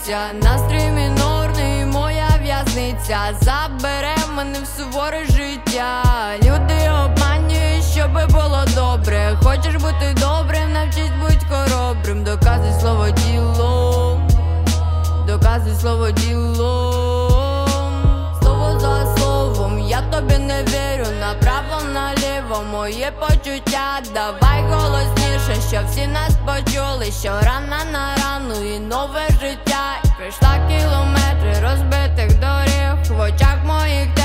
п'яниця, настрій мінорний, моя в'язниця. Забере мене в суворе життя. Люди обманюють, щоби було добре. Хочеш бути добрим, навчись будь хоробрим. Доказуй слово ділом, доказуй слово ділом. Слово за словом, я тобі не вірю. Направо, наліво, моє почуття. Давай голосніше, щоб всі нас почули. Що рана на рану і нове життя. Пройшла кілометри розбитих доріг. В очах моїх